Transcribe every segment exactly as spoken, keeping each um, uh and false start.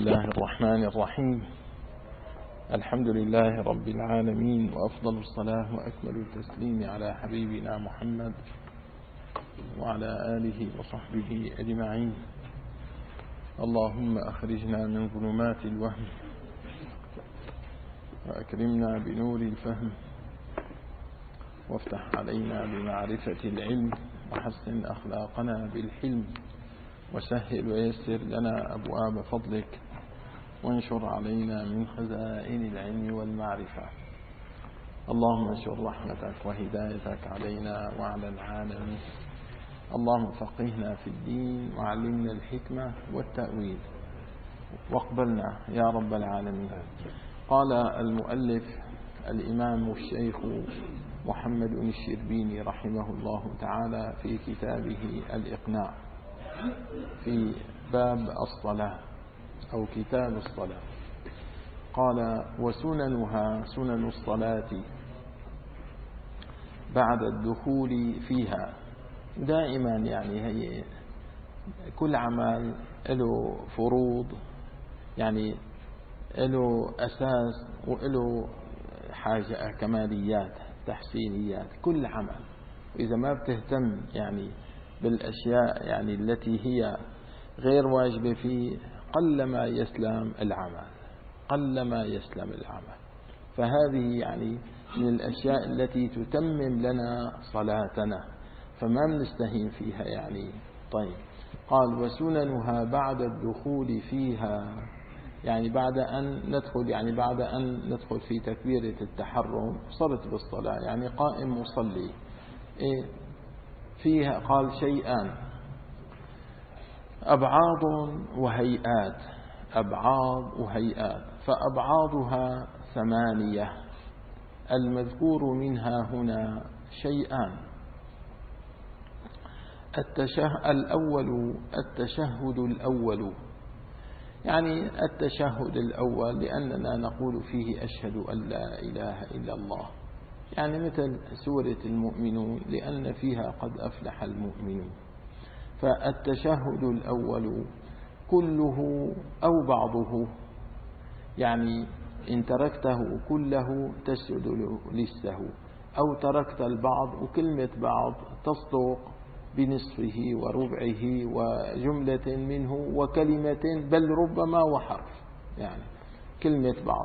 الله الرحمن الرحيم. الحمد لله رب العالمين، وأفضل الصلاة وأكمل التسليم على حبيبنا محمد وعلى آله وصحبه أجمعين. اللهم أخرجنا من ظلمات الوهم وأكرمنا بنور الفهم، وافتح علينا بمعرفة العلم، وحسن أخلاقنا بالحلم، وسهل ويسر لنا أبواب فضلك، وانشر علينا من خزائن العلم والمعرفة. اللهم انشر رحمتك وهدايتك علينا وعلى العالمين. اللهم فقهنا في الدين وعلمنا الحكمة والتأويل، واقبلنا يا رب العالمين. قال المؤلف الإمام الشيخ محمد الشربيني رحمه الله تعالى في كتابه الإقناع في باب الصلاة أو كتاب الصلاة، قال: وسننها سنن الصلاة بعد الدخول فيها. دائما يعني هي كل عمل له فروض، يعني له أساس وله حاجة كماليات تحسينيات كل عمل. وإذا ما بتهتم يعني بالأشياء يعني التي هي غير واجبة فيه، قلما يسلم العمل قلما يسلم العمل. فهذه يعني من الأشياء التي تتمم لنا صلاتنا، فما بنستهين فيها يعني. طيب، قال: وسننها بعد الدخول فيها، يعني بعد أن ندخل يعني بعد أن ندخل في تكبيرة التحرم صرت بالصلاة، يعني قائم مصلي إيه فيها. قال: شيئان: أبعاض وهيئات. أبعاض وهيئات، فأبعاضها ثمانية، المذكور منها هنا شيئان. التشه... الأول التشهد الأول، يعني التشهد الأول لأننا نقول فيه أشهد أن لا إله إلا الله، يعني مثل سورة المؤمنون لأن فيها قد أفلح المؤمنون. فالتشهد الأول كله أو بعضه، يعني إن تركته كله تسجد للسهو، أو تركت البعض، وكلمة بعض تصدق بنصفه وربعه وجملة منه وكلمة، بل ربما وحرف، يعني كلمة بعض.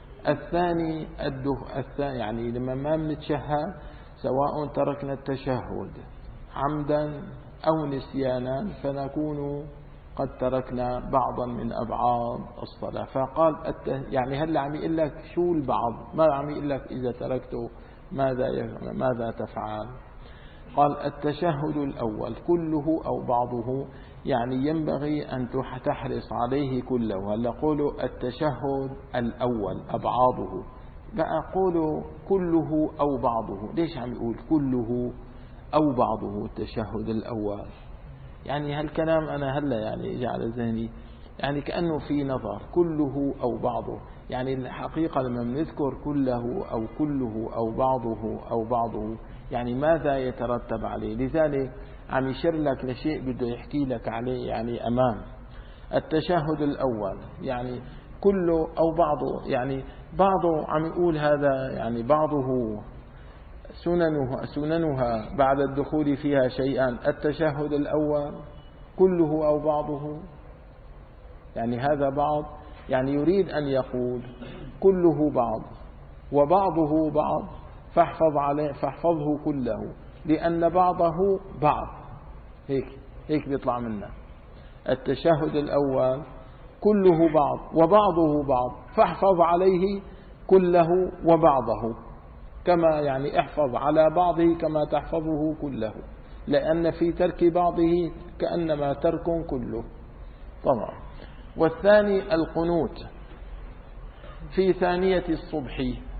الثاني الده الثاني يعني لما ما بنتشهد، سواء تركنا التشهد عمدا أو نسيانا، فنكون قد تركنا بعضا من أبعاد الصلاة. فقال يعني هل عم يقول لك شو البعض؟ ما عم يقول لك إذا تركته ماذا ماذا تفعل؟ قال: التشهد الأول كله أو بعضه، يعني ينبغي أن تحرص عليه كله. هلا قولوا التشهد الأول أبعاضه، بقى قولوا كله أو بعضه. ليش عم يقول كله أو بعضه التشهد الأول؟ يعني هالكلام أنا هلا يعني اجى على ذهني، يعني كأنه في نظر كله أو بعضه. يعني الحقيقة لما بنذكر كله أو كله أو بعضه أو بعضه، يعني ماذا يترتب عليه؟ لذلك عم يشير لك لشيء بده يحكي لك عليه يعني أمام. التشهد الأول يعني كله أو بعضه، يعني بعضه عم يقول هذا يعني بعضه سننها, سننها بعد الدخول فيها شيئان. التشهد الأول كله أو بعضه، يعني هذا بعض، يعني يريد أن يقول كله بعض وبعضه بعض، فاحفظ عليه فاحفظه كله، لأن بعضه بعض. هيك هيك بيطلع منا. التشهد الأول كله بعض وبعضه بعض، فاحفظ عليه كله وبعضه، كما يعني احفظ على بعضه كما تحفظه كله، لأن في ترك بعضه كأنما ترك كله. طبعا. والثاني القنوت في ثانية الصبح،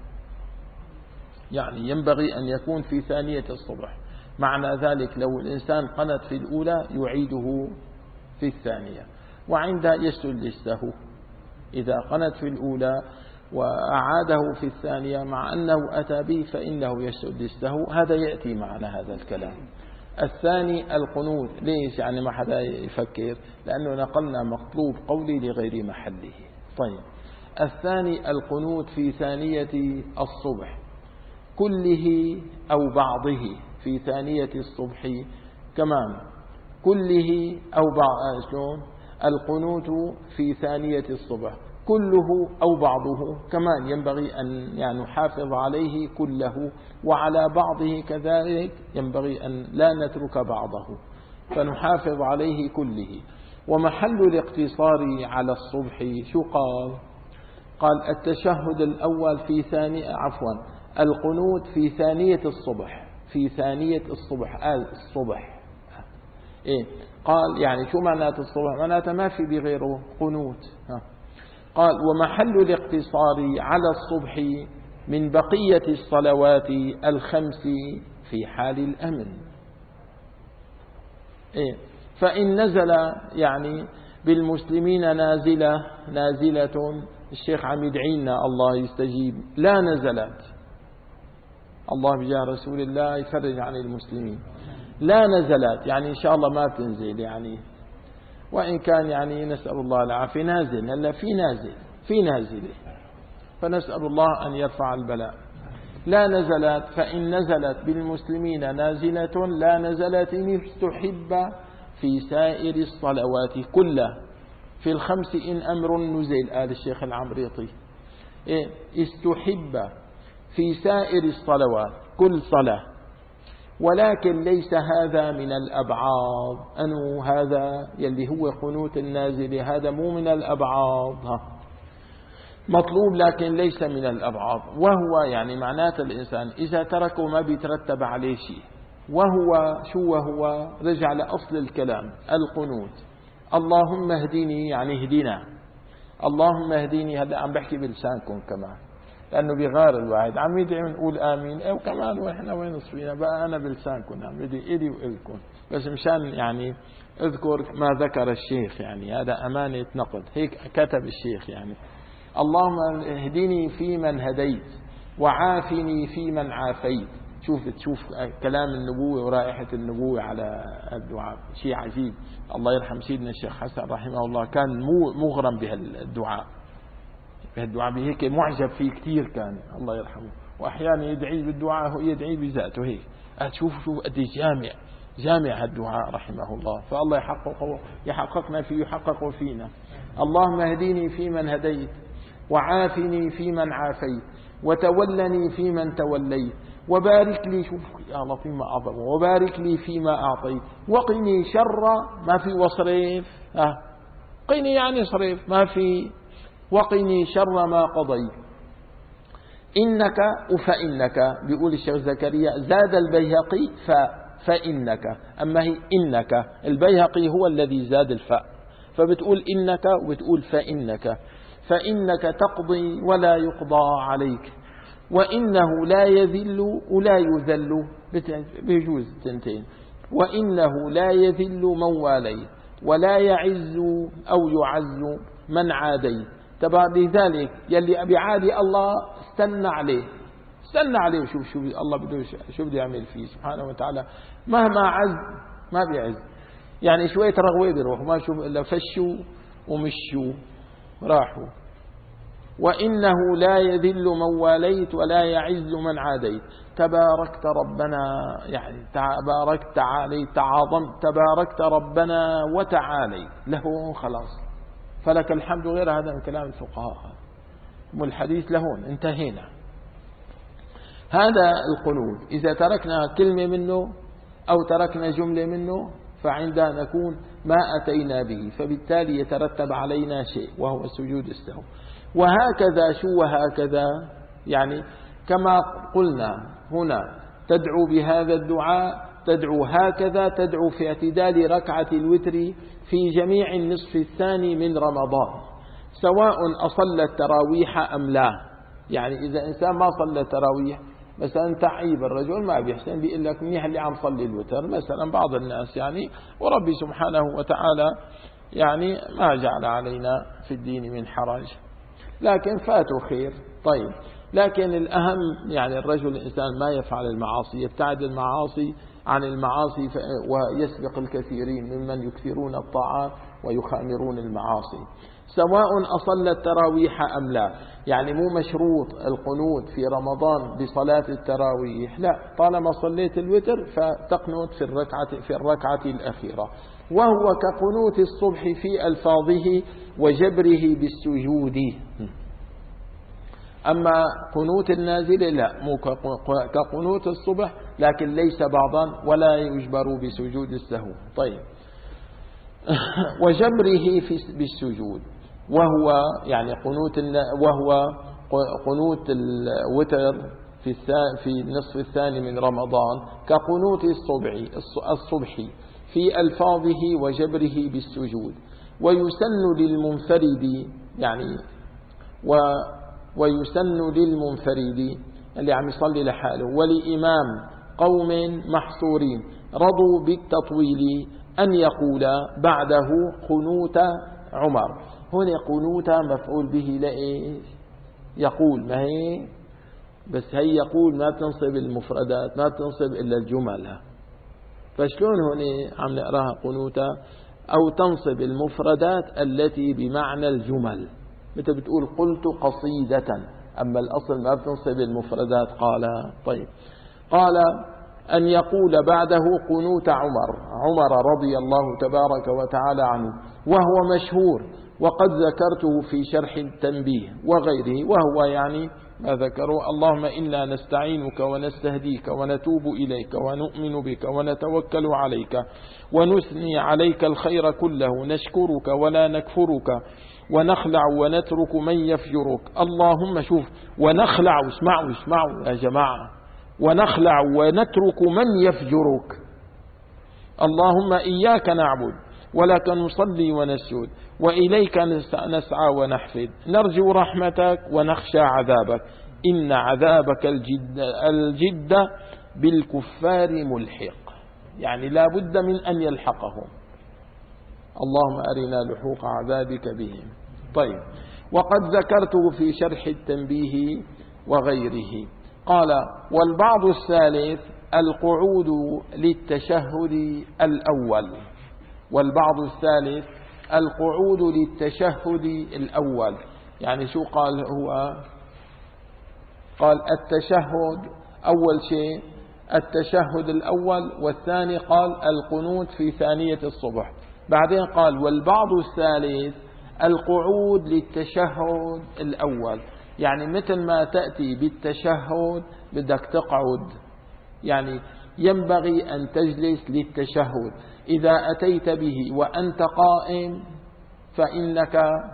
يعني ينبغي أن يكون في ثانية الصبح. معنى ذلك لو الإنسان قنت في الأولى يعيده في الثانية، وعندها يسجد للسهو. إذا قنت في الأولى وأعاده في الثانية مع أنه أتى به، فإنه يسجد للسهو. هذا يأتي معنا هذا الكلام. الثاني القنوت. ليش يعني ما حدا يفكر؟ لأنه نقلنا مطلوب قولي لغير محله. طيب الثاني القنوت في ثانية الصبح كله أو بعضه، في ثانية الصبح كمان كله أو بعض. شلون القنوت في ثانية الصبح كله أو بعضه؟ كمان ينبغي أن يعني نحافظ عليه كله، وعلى بعضه كذلك ينبغي أن لا نترك بعضه، فنحافظ عليه كله. ومحل الاقتصار على الصبح شو قال؟ قال التشهد الأول في ثانية عفوا القنوت في ثانية الصبح، في ثانية الصبح آه الصبح إيه؟ قال يعني شو معنات الصبح؟ معناتها ما في بغيره قنوت. ها. قال ومحل الاقتصار على الصبح من بقية الصلوات الخمس في حال الأمن. إيه؟ فإن نزل يعني بالمسلمين نازلة نازلة، الشيخ عم يدعينا الله يستجيب، لا نزلت الله بجاه رسول الله يفرج عن المسلمين، لا نزلت يعني إن شاء الله ما بتنزل يعني، وإن كان يعني نسأل الله العافية نازل، هلا في نازل في نازلة، فنسأل الله أن يرفع البلاء. لا نزلت، فإن نزلت بالمسلمين نازلة لا نزلت إن استحب في سائر الصلوات كلها، في الخمس إن أمر نزل. آل الشيخ العمريطي إيه؟ استحب في سائر الصلوات كل صلاة، ولكن ليس هذا من الأبعاض، أنه هذا يلي هو قنوت النازل هذا مو من الأبعاض، مطلوب لكن ليس من الأبعاض. وهو يعني معنات الإنسان إذا تركه ما بيترتب عليه شيء. وهو شو وهو رجع لأصل الكلام القنوت اللهم اهديني يعني اهدنا، اللهم اهديني. هذا عم بحكي بلسانكم كمان لأنه بغار الواحد عم يدعي ونقول آمين أو كمان وإحنا وين صفينا بقى أنا بلسانكم عم بدي إلي وإلكم، بس مشان يعني اذكر ما ذكر الشيخ، يعني هذا أمانة نقد هيك كتب الشيخ. يعني اللهم اهدني في من هديت وعافني في من عافيت. شوف تشوف كلام النبوة ورائحة النبوة على الدعاء، شيء عجيب. الله يرحم سيدنا الشيخ حسن رحمه الله كان مغرم بهالدعاء، بهالدعاء هيك معجب فيه كثير كان الله يرحمه، وأحيانا يدعي بالدعاء يدعي بذاته هيك. شوف شوف قد جامع جامع هالدعاء رحمه الله، فالله يحققه يحققنا فيه يحققه فينا. اللهم اهديني في من هديت وعافني في من عافيت وتولني في من توليت وبارك لي، شوف يا لطيف ما أعظم، وبارك لي فيما أعطيت وقني شر ما في وصريف. أه قني يعني صريف ما في، وقني شر ما قضيت إنك وفإنك. بيقول الشيخ زكريا زاد البيهقي ف فإنك، أما هي إنك البيهقي هو الذي زاد الفاء، فبتقول إنك وبتقول فإنك. فإنك تقضي ولا يقضى عليك، وإنه لا يذل ولا يذل، بيجوز تنتين، وإنه لا يذل من واليت ولا يعز أو يعز من عاديت. تبع لذلك يلي أبي عادي الله استنى عليه استنى عليه وشوف شو الله بده شو بده يعمل فيه سبحانه وتعالى. مهما عز ما بيعز، يعني شوية رغوة بيروح ما شوف إلا فشوا ومشوا راحوا. وإنه لا يذل من واليت ولا يعز من عاديت. تباركت ربنا يعني تباركت تعاليت تعاظمت، تباركت ربنا وتعاليت له خلاص، فلك الحمد. غير هذا من كلام الفقهاء والحديث لهون انتهينا. هذا القنوت إذا تركنا كلمة منه أو تركنا جملة منه فعندها نكون ما أتينا به، فبالتالي يترتب علينا شيء وهو سجود السهو. وهكذا شو وهكذا يعني كما قلنا هنا تدعو بهذا الدعاء، تدعو هكذا، تدعو في اعتدال ركعة الوتر في جميع النصف الثاني من رمضان سواء أصلى التراويح أم لا. يعني إذا إنسان ما صلى التراويح مثلا تعيب الرجل ما بيحسن بيقول لك منيح اللي عم صلي الوتر مثلا بعض الناس يعني، وربي سبحانه وتعالى يعني ما جعل علينا في الدين من حرج، لكن فاتوا خير. طيب لكن الأهم يعني الرجل الإنسان ما يفعل المعاصي، يبتعد المعاصي عن المعاصي ويسبق الكثيرين ممن يكثرون الطاعات ويخامرون المعاصي. سواء أصلى التراويح أم لا، يعني مو مشروط القنوت في رمضان بصلاة التراويح، لا، طالما صليت الوتر فتقنت في الركعة في الركعة الأخيرة، وهو كقنوت الصبح في ألفاظه وجبره بالسجود. أما قنوت النازل لا، مو كقنوت الصبح، لكن ليس بعضا ولا يجبر بسجود السهو. طيب، وجبره في بالسجود، وهو يعني قنوت وهو قنوت الوتر في في النصف الثاني من رمضان كقنوت الصبح الصبح في ألفاظه وجبره بالسجود. ويسن للمنفرد يعني و ويسن للمنفرد اللي عم يصلي لحاله ولإمام قوم محصورين رضوا بالتطويل أن يقول بعده قنوت عمر. هنا قنوت مفعول به لإيش؟ يقول، ما هي بس هي يقول ما تنصب المفردات، ما تنصب إلا الجمل، فشلون هنا عم نقراها قنوتا؟ أو تنصب المفردات التي بمعنى الجمل، مثل بتقول قلت قصيدة، أما الأصل ما بتنصب المفردات. قال طيب، قال أن يقول بعده قنوت عمر عمر رضي الله تبارك وتعالى عنه، وهو مشهور وقد ذكرته في شرح التنبيه وغيره، وهو يعني ما ذكروا: اللهم إنا نستعينك ونستهديك ونتوب إليك ونؤمن بك ونتوكل عليك ونثني عليك الخير كله، نشكرك ولا نكفرك، ونخلع ونترك من يفجرك. اللهم شوف، ونخلع، اسمعوا اسمعوا يا جماعة، ونخلع ونترك من يفجرك. اللهم إياك نعبد ولك نصلي ونسجد وإليك نسعى ونحفد، نرجو رحمتك ونخشى عذابك، إن عذابك الجد, الجد بالكفار ملحق، يعني لا بد من أن يلحقهم. اللهم أرنا لحوق عذابك بهم. طيب، وقد ذكرته في شرح التنبيه وغيره. قال: والبعض الثالث القعود للتشهد الأول. والبعض الثالث القعود للتشهد الأول، يعني شو قال هو؟ قال التشهد أول شيء التشهد الأول، والثاني قال القنوت في ثانية الصبح. بعدين قال والبعض الثالث القعود للتشهد الأول، يعني مثل ما تأتي بالتشهد بدك تقعد، يعني ينبغي أن تجلس للتشهد. إذا أتيت به وأنت قائم فإنك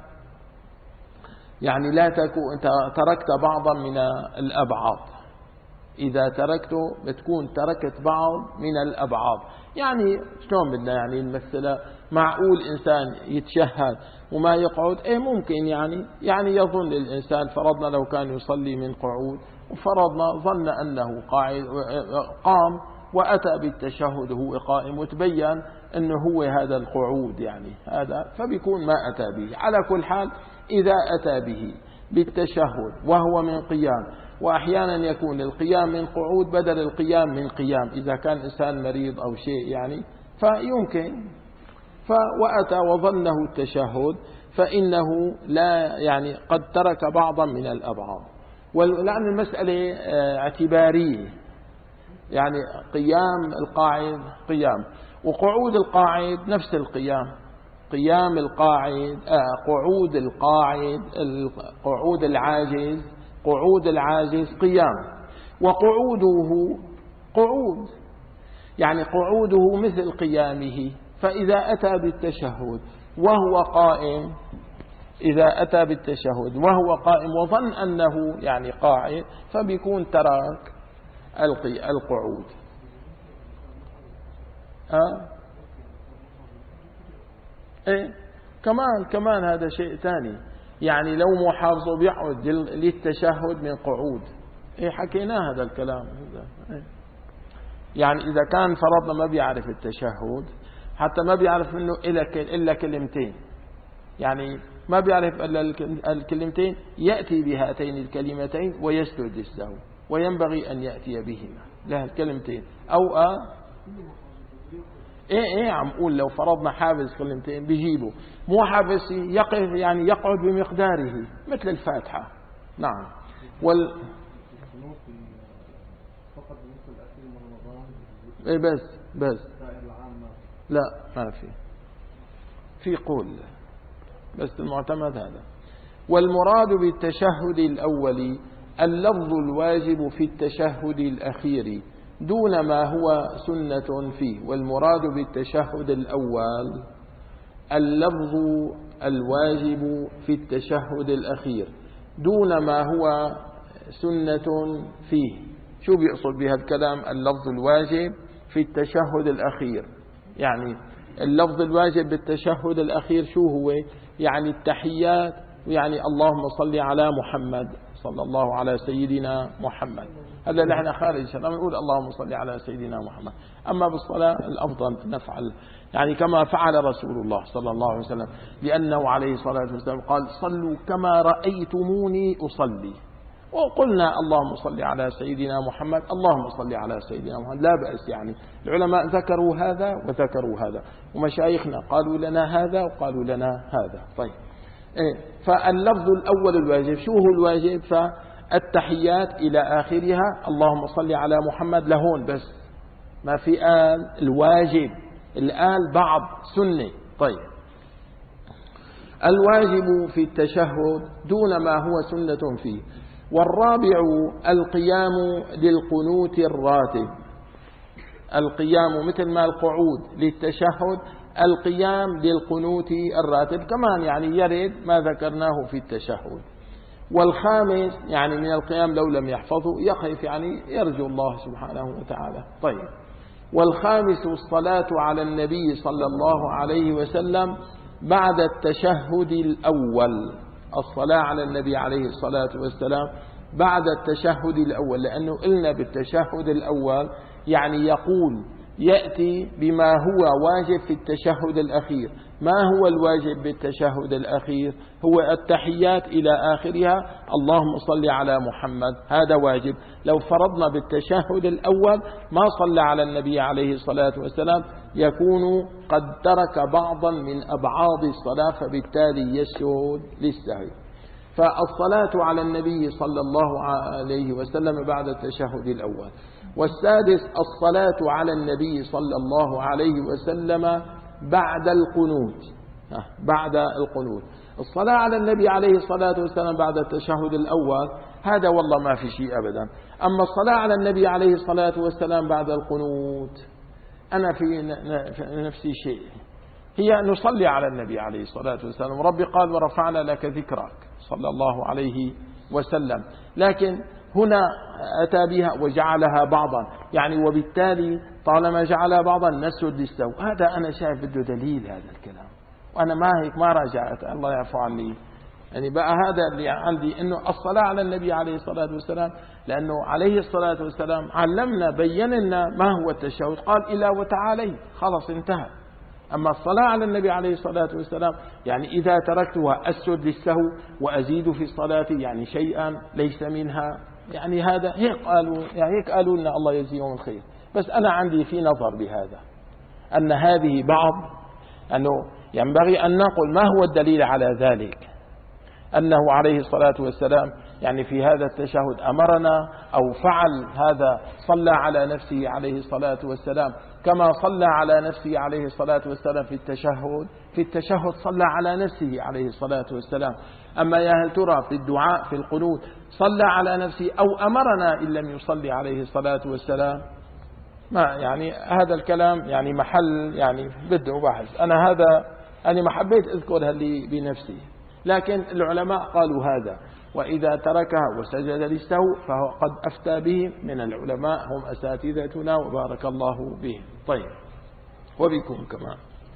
يعني لا تكون تركت بعضا من الأبعاد، إذا تركته بتكون تركت بعض من الأبعاد. يعني شلون بدنا يعني نمثلها؟ معقول إنسان يتشهد وما يقعد؟ إيه ممكن، يعني يعني يظن الإنسان، فرضنا لو كان يصلي من قعود وفرضنا ظن أنه قاعد قام وأتى بالتشهد وهو قائم وتبين أنه هو هذا القعود، يعني هذا فبيكون ما أتى به. على كل حال إذا أتى به بالتشهد وهو من قيام، وأحيانا يكون القيام من قعود بدل القيام من قيام إذا كان إنسان مريض أو شيء، يعني فيمكن فوأتى وظنه التشهد فإنه لا يعني قد ترك بعضا من الأبعاد. ولأن المسألة اعتبارية، يعني قيام القاعد قيام، وقعود القاعد نفس القيام. قيام القاعد آه قعود القاعد قعود العاجز قعود العاجز قيام، وقعوده قعود، يعني قعوده مثل قيامه. فإذا أتى بالتشهد وهو قائم إذا أتى بالتشهد وهو قائم وظن أنه يعني قاعد فبيكون ترك القعود. أه؟ إيه؟ كمان كمان هذا شيء ثاني، يعني لو محافظ بيقعد للتشهد من قعود، إيه حكينا هذا الكلام. إيه؟ يعني إذا كان فرضنا ما بيعرف التشهد، حتى ما بيعرف منه إلا كلمتين، يعني ما بيعرف إلا الكلمتين، يأتي بهاتين الكلمتين ويسجد للسهو، وينبغي أن يأتي بهما له الكلمتين، أو ايه ايه عم اقول لو فرضنا حافز كلمتين بيجيبه، مو حافز يقف يعني يقعد بمقداره مثل الفاتحة. نعم. وال ايه بس بس لا ما في في قول بس المعتمد هذا. والمراد بالتشهد الأول اللفظ الواجب في التشهد الأخير دون ما هو سنة فيه. والمراد بالتشهد الأول اللفظ الواجب في التشهد الأخير دون ما هو سنة فيه. شو بيقصد بهذا الكلام؟ اللفظ الواجب في التشهد الأخير، يعني اللفظ الواجب بالتشهد الأخير شو هو؟ يعني التحيات، يعني اللهم صل على محمد صلى الله على سيدنا محمد. هذا اللي احنا خارج الصلاة نقول اللهم صل على سيدنا محمد. أما بالصلاة الأفضل نفعل يعني كما فعل رسول الله صلى الله عليه وسلم، لأنه عليه الصلاة والسلام قال صلوا كما رأيتموني أصلي. وقلنا اللهم صل على سيدنا محمد اللهم صل على سيدنا محمد لا بأس. يعني العلماء ذكروا هذا وذكروا هذا، ومشايخنا قالوا لنا هذا وقالوا لنا هذا. طيب إيه؟ فاللفظ الأول الواجب شو هو الواجب؟ فالتحيات إلى آخرها اللهم صل على محمد لهون بس، ما في آل الواجب، الآل بعض سنة. طيب الواجب في التشهد دون ما هو سنة فيه. والرابع القيام للقنوت الراتب. القيام مثل ما القعود للتشهد، القيام للقنوت الراتب كمان يعني يرد ما ذكرناه في التشهد. والخامس يعني من القيام لو لم يحفظه يقف يعني يرجو الله سبحانه وتعالى. طيب والخامس الصلاة على النبي صلى الله عليه وسلم بعد التشهد الأول. الصلاة على النبي عليه الصلاة والسلام بعد التشهد الأول، لأنه قلنا بالتشهد الأول يعني يقول يأتي بما هو واجب في التشهد الأخير. ما هو الواجب بالتشهد الأخير؟ هو التحيات إلى آخرها اللهم صل على محمد، هذا واجب. لو فرضنا بالتشهد الأول ما صلى على النبي عليه الصلاة والسلام يكون قد ترك بعضا من أبعاد الصلاة، فبالتالي يسجد للسهو. فالصلاة على النبي صلى الله عليه وسلم بعد التشهد الأول. والسادس الصلاة على النبي صلى الله عليه وسلم بعد القنوت. بعد القنوت الصلاة على النبي عليه الصلاة والسلام بعد التشهد الأول هذا والله ما في شيء أبدا. أما الصلاة على النبي عليه الصلاة والسلام بعد القنوت أنا في نفسي شيء، هي أن نصلي على النبي عليه الصلاة والسلام. ربي قال ورفعنا لك ذكرك صلى الله عليه وسلم، لكن هنا أتى بها وجعلها بعضا، يعني وبالتالي طالما جعلها بعضا نسجد للسهو. هذا أنا شايف بده دليل هذا الكلام، وأنا ما هيك ما راجعت الله يعفو عني. يعني بقى هذا اللي عندي إنه الصلاة على النبي عليه الصلاة والسلام، لأنه عليه الصلاة والسلام علمنا بين لنا ما هو التشهد، قال إلى وتعالي خلاص انتهى. أما الصلاة على النبي عليه الصلاة والسلام يعني إذا تركتها أسجد للسهو وأزيد في الصلاة يعني شيئا ليس منها، يعني هذا هيك قالوا، يعني هيك قالوا لنا الله يجزيهم الخير. بس أنا عندي في نظر بهذا أن هذه بعض أنه ينبغي أن نقول ما هو الدليل على ذلك، أنه عليه الصلاة والسلام يعني في هذا التشهد أمرنا أو فعل هذا، صلى على نفسه عليه الصلاة والسلام كما صلى على نفسه عليه الصلاة والسلام في التشهد. في التشهد صلى على نفسه عليه الصلاة والسلام. أما يا هل ترى في الدعاء في القنوت صلى على نفسه أو أمرنا إن لم يصلي عليه الصلاة والسلام؟ ما يعني هذا الكلام يعني محل يعني بده بحث. أنا هذا أنا ما حبيت أذكر هذه بنفسي، لكن العلماء قالوا هذا، وإذا تركها وسجد للسهو فهو قد أفتى به من العلماء، هم أساتذتنا وبارك الله بهم. طيب وبكم كمان.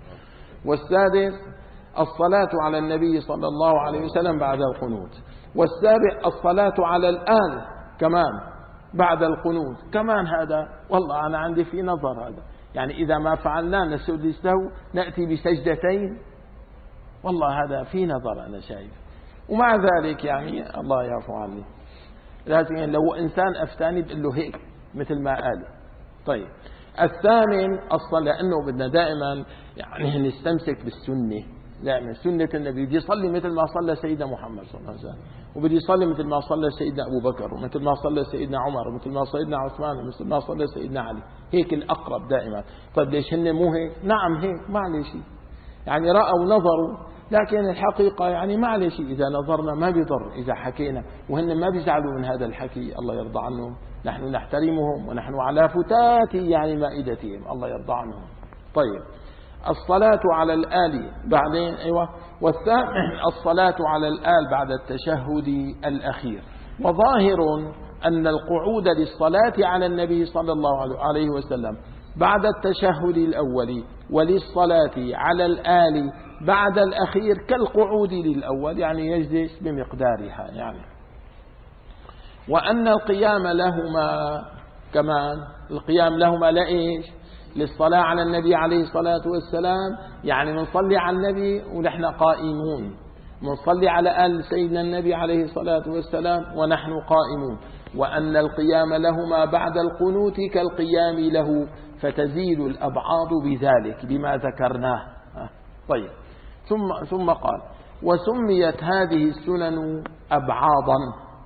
والسادس الصلاة على النبي صلى الله عليه وسلم بعد القنوت. والسابع الصلاة على الآل كمان بعد القنوت كمان. هذا والله أنا عندي في نظر هذا، يعني إذا ما فعلنا نسجد للسهو نأتي بسجدتين، والله هذا في نظر أنا شايف. ومع ذلك يعني الله يعفو عني، لكن لو إنسان أفتاني بقول له هيك مثل ما قال. طيب الثامن الصلاة، لأنه بدنا دائما يعني نستمسك بالسنة، دائما سنة النبي. بدي يصلي مثل ما صلى سيدنا محمد صلى الله عليه وسلم، وبدي يصلي مثل ما صلى سيدنا أبو بكر، ومثل ما صلى سيدنا عمر، ومثل ما سيدنا عثمان، ومثل ما صلى سيدنا علي. هيك الأقرب دائما. طيب ليش هن مو هيك؟ نعم هيك، ما عليه شيء، يعني رأوا نظروا، لكن الحقيقة يعني ما عليه شيء. إذا نظرنا ما بيضر، إذا حكينا وهن ما بيزعلوا من هذا الحكي، الله يرضى عنهم، نحن نحترمهم ونحن على فتات يعني مائدتهم، الله يرضى عنهم. طيب الصلاة على الآل بعدين، أيوة. والثامن الصلاة على الآل بعد التشهد الأخير. وظاهر أن القعود للصلاة على النبي صلى الله عليه وسلم بعد التشهد الأول وللصلاة على الآل بعد الأخير كالقعود للأول، يعني يجلس بمقدارها يعني. وأن القيام لهما كمان، القيام لهما لإيش؟ للصلاة على النبي عليه الصلاة والسلام، يعني منصلي على النبي ونحن قائمون، منصلي على آل سيدنا النبي عليه الصلاة والسلام ونحن قائمون. وأن القيام لهما بعد القنوت كالقيام له، فتزيل الأبعاض بذلك بما ذكرناه. طيب ثم ثم قال: وسميت هذه السنن أبعاضا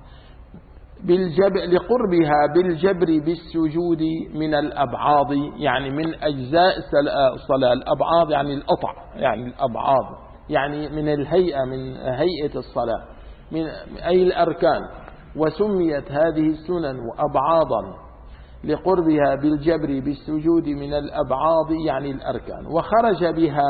بالجبر لقربها بالجبر بالسجود من الأبعاض، يعني من أجزاء الصلاة. الأبعاض يعني القطع، يعني الأبعاض يعني من الهيئة، من هيئة الصلاة، من أي الأركان. وسميت هذه السنن أبعاضا لقربها بالجبر بالسجود من الأبعاض يعني الأركان. وخرج بها،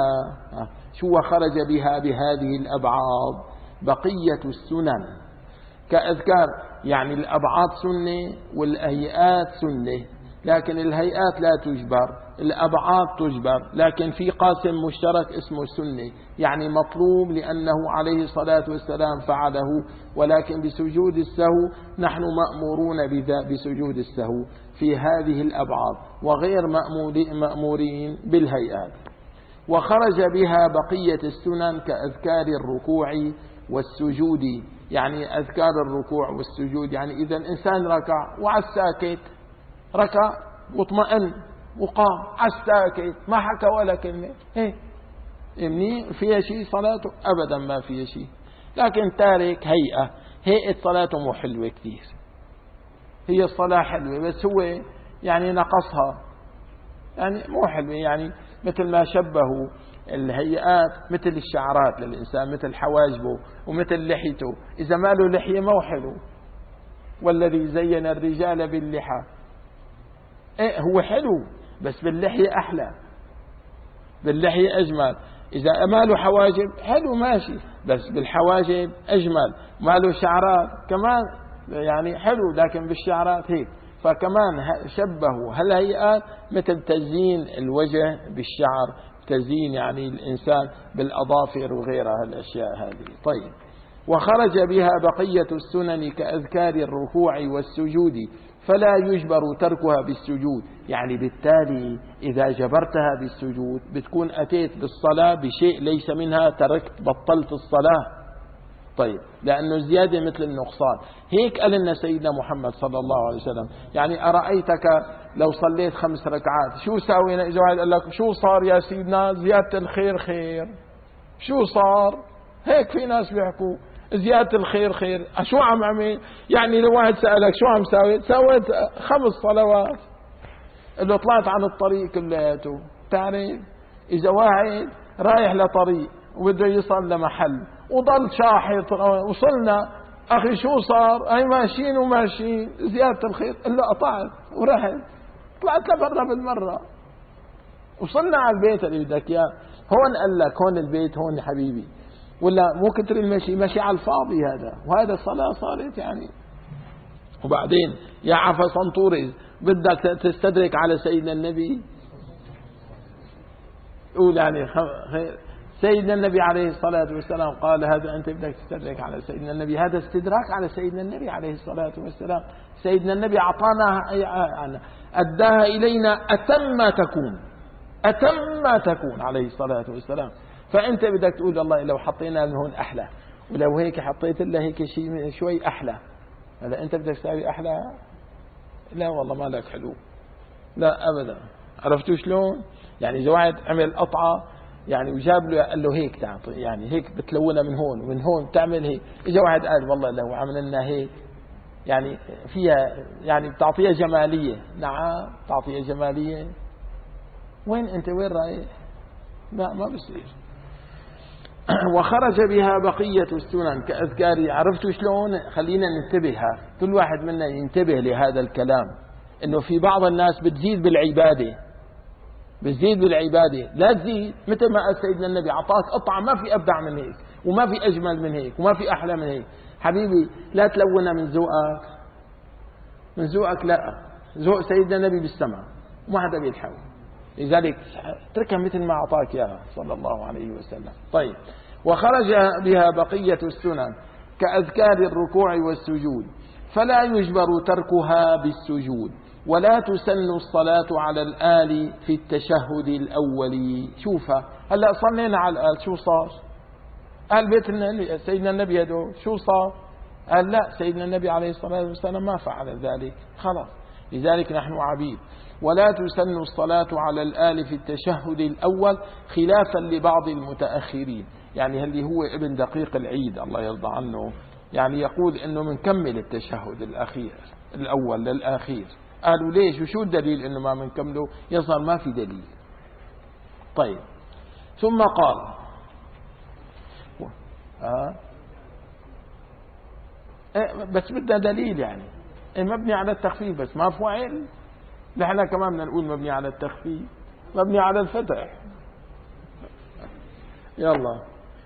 شو خرج بها بهذه الأبعاض؟ بقية السنن كأذكار، يعني الأبعاض سنة والهيئات سنة، لكن الهيئات لا تجبر، الأبعاض تجبر، لكن في قاسم مشترك اسمه السنة، يعني مطلوب لأنه عليه الصلاة والسلام فعله، ولكن بسجود السهو نحن مأمورون بذا بسجود السهو في هذه الأبعاض، وغير مأمورين بالهيئات. وخرج بها بقية السنن كأذكار الركوع والسجود، يعني أذكار الركوع والسجود، يعني إذا الإنسان ركع وعلى الساكت، ركع واطمئن وقام على الساكت ما حكى ولا كلمة، إيه إمني فيها شيء صلاته؟ أبدا ما فيها شيء. لكن تارك هيئة، هيئة صلاته مو حلوة كثير، هي الصلاة حلوة بس هو يعني نقصها، يعني مو حلوة، يعني مثل ما شبهوا الهيئات مثل الشعرات للإنسان، مثل حواجبه ومثل لحيته، إذا ما له لحية ما هو حلو. والذي زين الرجال باللحى، إيه هو حلو بس باللحية أحلى، باللحية أجمل. إذا ما له حواجب حلو ماشي، بس بالحواجب أجمل. ما له شعرات كمان يعني حلو، لكن بالشعرات هيك. فكمان شبهوا هالهيئات مثل تزيين الوجه بالشعر، تزيين يعني الإنسان بالأظافر وغيرها الأشياء هذه. طيب وخرج بها بقية السنن كأذكار الركوع والسجود، فلا يجبر تركها بالسجود، يعني بالتالي إذا جبرتها بالسجود بتكون أتيت بالصلاة بشيء ليس منها، تركت بطلت الصلاة. طيب لأنه زيادة مثل النقصان. هيك قال لنا سيدنا محمد صلى الله عليه وسلم، يعني أرأيتك لو صليت خمس ركعات شو ساوينا؟ إذا واحد قال لك شو صار يا سيدنا؟ زيادة الخير خير. شو صار؟ هيك في ناس بيحكوا زيادة الخير خير. شو عم عمل؟ يعني لو واحد سألك شو عم ساوي؟ سويت خمس صلوات. اللي طلعت عن الطريق كلياته. تعرف إذا واحد رايح لطريق وبده يصل لمحل وضل شاحط، وصلنا أخي شو صار؟ هاي ماشيين وماشيين، زيادة الخير. إلا قطعت ورحت طلعت لبرا بالمرة، وصلنا على البيت اللي بدك إياه. هون قال لك هون البيت، هون يا حبيبي، ولا مو كتر المشي، مشي على الفاضي هذا، وهذا الصلاة صارت يعني. وبعدين يا عفا سنطوري بدك تستدرك على سيدنا النبي، قول يعني خير. سيدنا النبي عليه الصلاة والسلام قال هذا أنت بدك تستدرك على سيدنا النبي، هذا استدراك على سيدنا النبي عليه الصلاة والسلام. سيدنا النبي أعطانا أداها إلينا أتم ما تكون، أتم ما تكون عليه الصلاة والسلام. فأنت بدك تقول الله لو حطينا من هون أحلى، ولو هيك حطيت له هيك شيء شوي أحلى، هذا أنت بدك تساوي أحلى؟ لا والله ما لك حلو، لا أبدا. عرفتوا شلون؟ يعني إذا واحد عمل قطعة يعني وجاب له قال له هيك تعطي، يعني هيك بتلونها من هون ومن هون بتعمل هيك. إذا واحد قال والله لو عملنا هيك يعني فيها يعني بتعطيها جمالية. نعم تعطيها جمالية. وين أنت وين رايح؟ لا ما بصير. وخرج بها بقية السنن كأذكار. عرفتوا شلون؟ خلينا ننتبهها، كل واحد منا ينتبه لهذا الكلام، إنه في بعض الناس بتزيد بالعبادة، بتزيد بالعبادة. لا تزيد مثل ما قال سيدنا النبي عطاك قطعة ما في أبدع من هيك وما في أجمل من هيك وما في أحلى من هيك. حبيبي لا تلونها من ذوقك، من ذوقك لا، ذوق سيدنا النبي بالسماء وما حدا بيلحق. لذلك تركها مثل ما أعطاك يا صلى الله عليه وسلم. طيب وخرج بها بقية السنن كأذكار الركوع والسجود، فلا يجبر تركها بالسجود، ولا تسن الصلاة على الآل في التشهد الأول. شوفها هلأ صلينا على الآل شو صار؟ قال بيت سيدنا النبي هدو شو صار؟ قال لا سيدنا النبي عليه الصلاة والسلام ما فعل ذلك خلاص. لذلك نحن عبيد. ولا تسن الصلاة على الآل في التشهد الأول خلافا لبعض المتأخرين. يعني اللي هو ابن دقيق العيد الله يرضى عنه يعني يقول انه منكمل التشهد الأخير الأول للأخير. قالوا ليش وشو الدليل انه ما منكمله؟ يظهر ما في دليل. طيب ثم قال آه إيه بس بدنا دليل يعني إيه مبني على التخفيف بس ما فعل. نحن كمان بدنا نقول مبني على التخفيف، مبني على الفتح. يلا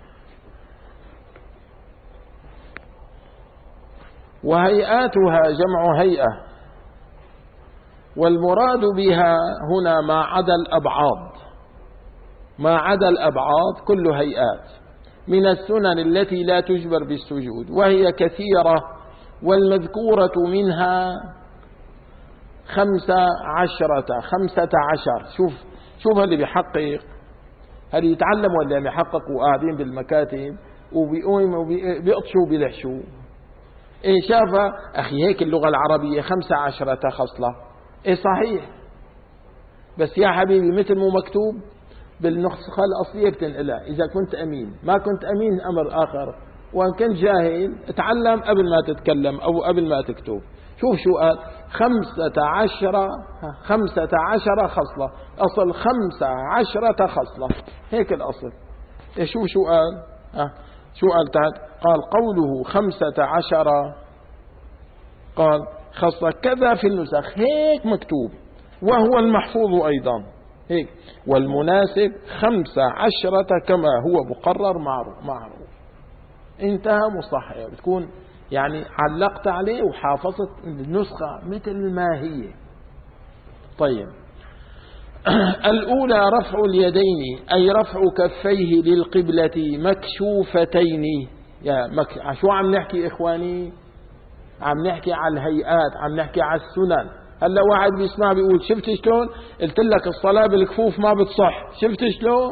وهيئاتها جمع هيئة، والمراد بها هنا ما عدا الأبعاض، ما عدا الأبعاض كل هيئات من السنن التي لا تجبر بالسجود، وهي كثيرة، والمذكورة منها خمسة عشرة خمسة عشر. شوف شوف اللي بيحقق، اللي يتعلم ولا بيحقق وقاعدين بالمكاتب وبيقوموا وبيقطشوا وبيلحشوا. إيه شافها أخي هيك اللغة العربية خمسة عشرة خصلة. إيه صحيح، بس يا حبيبي مثل مو مكتوب بالنسخة الأصلية بتنقلها. إذا كنت أمين، ما كنت أمين أمر آخر، وإن كنت جاهل اتعلم قبل ما تتكلم أو قبل ما تكتب. شوف شو قال خمسة عشرة خمسة عشر خصلة، أصل خمسة عشرة خصلة هيك الأصل. إيه شوف شو قال أه شو قال تحت؟ قال قوله خمسة عشر قال خصلة كذا في النسخ هيك مكتوب، وهو المحفوظ أيضا هيك، والمناسب خمسة عشرة كما هو مقرر معروف معروف. انتهى مصحح، بتكون يعني علقت عليه وحافظت النسخة مثل ما هي. طيب الأولى رفع اليدين، أي رفع كفيه للقبلة مكشوفتين. يا مك... شو عم نحكي إخواني؟ عم نحكي على الهيئات، عم نحكي على السنن. هلا واحد بيسمع بيقول شفت شلون قلت لك الصلاة بالكفوف ما بتصح، شفت شلون؟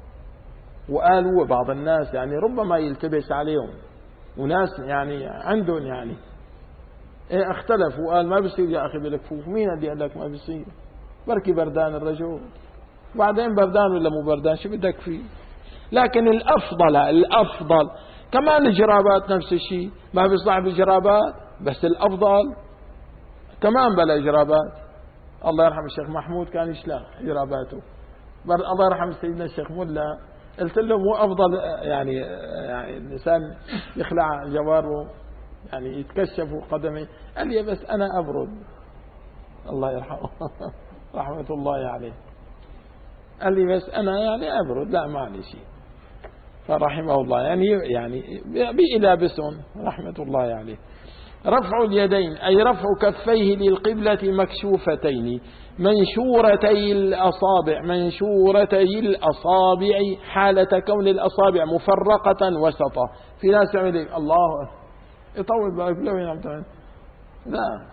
وقالوا بعض الناس يعني ربما يلتبس عليهم، وناس يعني عندهم يعني ايه اختلفوا وقال ما بيصير يا اخي بالكفوف. مين اللي قال لك ما بيصير؟ بركي بردان الرجل، وبعدين بردان ولا مو بردان شو بدك فيه. لكن الافضل الافضل كمان الجرابات نفس الشيء، ما بيصلح بالجرابات، بس الافضل كمان بلا جرابات. الله يرحم الشيخ محمود كان يشلح جراباته. الله يرحم سيدنا الشيخ ملا قلت له مو افضل يعني يعني الانسان يخلع جواره يعني يتكشف قدمي؟ قال لي بس انا ابرد. الله يرحمه رحمة الله عليه. قال لي بس انا يعني ابرد، لا ما علي شيء. فرحمه الله يعني يعني بيلابسهم رحمة الله عليه. رفع اليدين أي رفع كفيه للقبلة مكشوفتين منشورتي الأصابع، منشورتي الأصابع حالة كون الأصابع مفرقة وسطا. في ناس يعمل لك الله يطول بقى وين عم تعمل؟ لا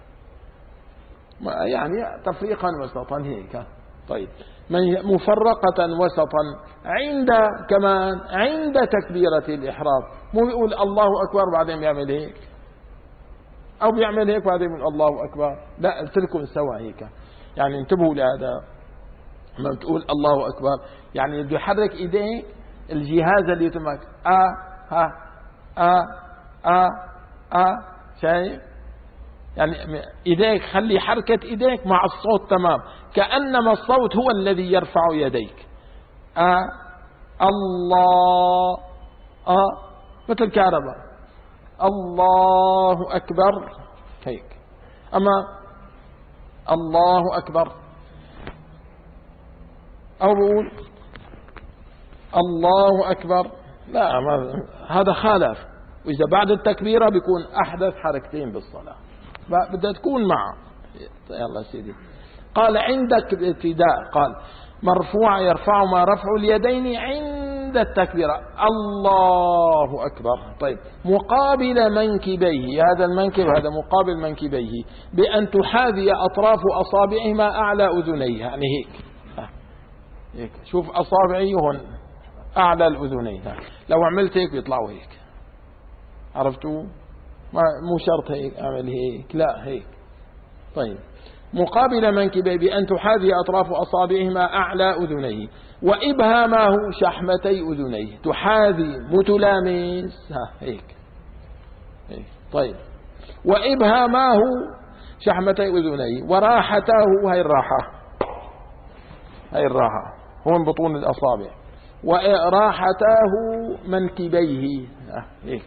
يعني تفريقا وسطا هيك. طيب مفرقة وسطا عند كمان عند تكبيرة الإحرام، مو يقول الله أكبر بعدين يعمل هيك أو بيعمل هيك بعدين يقول الله أكبر، لا قلت لكم سوا هيك. يعني انتبهوا لهذا. ما بتقول الله أكبر يعني بده يحرك إيديك الجهاز اللي يتمك آ ها آ آ آ شايف يعني إيديك خلي حركة إيديك مع الصوت تمام كأنما الصوت هو الذي يرفع يديك آ الله آ مثل كهرباء الله أكبر هيك أما الله أكبر أو بقول الله أكبر لا ما هذا خالف وإذا بعد التكبيرة بيكون أحدث حركتين بالصلاة بدها تكون معه يلا سيدي قال عندك ابتداء قال مرفوع يرفع ما رفع اليدين عند التكبيرة الله أكبر طيب مقابل منكبيه هذا المنكب هذا مقابل منكبيه بأن تحاذي أطراف أصابعهما أعلى أذنيه يعني هيك هيك شوف أصابعي هون أعلى الأذنين لو عملت هيك بيطلعوا هيك عرفتوا ما مو شرط هيك أعمل هيك لا هيك طيب مقابل منكبيه بأن تحاذي أطراف أصابعهما أعلى أذنيه وإبهامه شحمتي أذنيه تحاذي متلامس ها هيك هيك طيب وإبهامه شحمتي أذنيه وراحته هاي الراحة هاي الراحة هون بطون الأصابع وراحته منكبيه ها هيك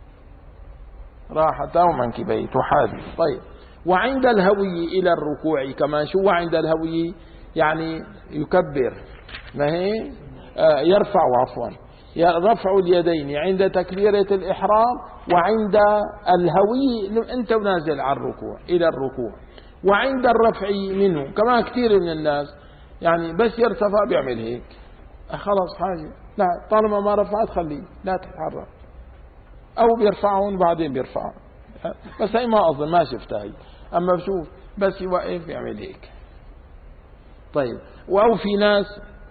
راحته منكبيه تحاذي طيب وعند الهوي إلى الركوع كمان شو عند الهوي يعني يكبر ما هي آه يرفع عفوا رفع اليدين عند تكبيرة الإحرام وعند الهوي أنت نازل على الركوع إلى الركوع وعند الرفع منه كمان كثير من الناس يعني بس يرتفع بيعمل هيك خلاص حاجة لا طالما ما رفعت خليه لا تتحرك أو بيرفعون بعدين بيرفعون بس هي ما أظن ما شفتها هي أما بشوف بس يوقف يعمل هيك طيب أو في ناس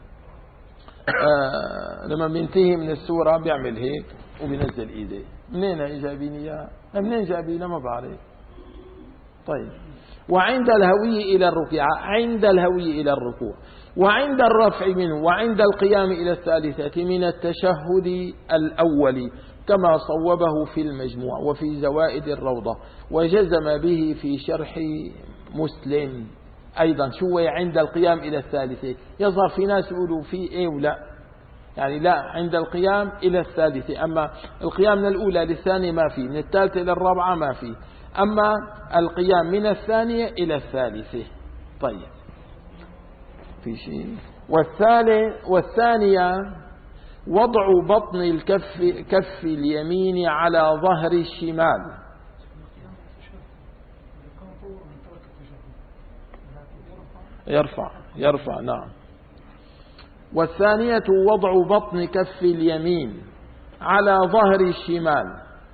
آه لما بينتهي من السورة بيعمل هيك وبينزل إيديه منين جايبين إياه منين جايبينه ما بعرف طيب وعند الهوي إلى الركوع عند الهوي إلى الركوع وعند الرفع منه وعند القيام إلى الثالثة من التشهد الأول كما صوبه في المجموع وفي زوائد الروضة وجزم به في شرح مسلم أيضا شو عند القيام إلى الثالثة يظهر في ناس يقولوا في إيه ولا يعني لا عند القيام إلى الثالثة أما القيام من الأولى للثانية ما في من الثالثة إلى الرابعة ما في أما القيام من الثانية إلى الثالثة طيب في شيء والثالث والثانية وضع بطن الكف كف اليمين على ظهر الشمال يرفع يرفع نعم والثانية وضع بطن كف اليمين على ظهر الشمال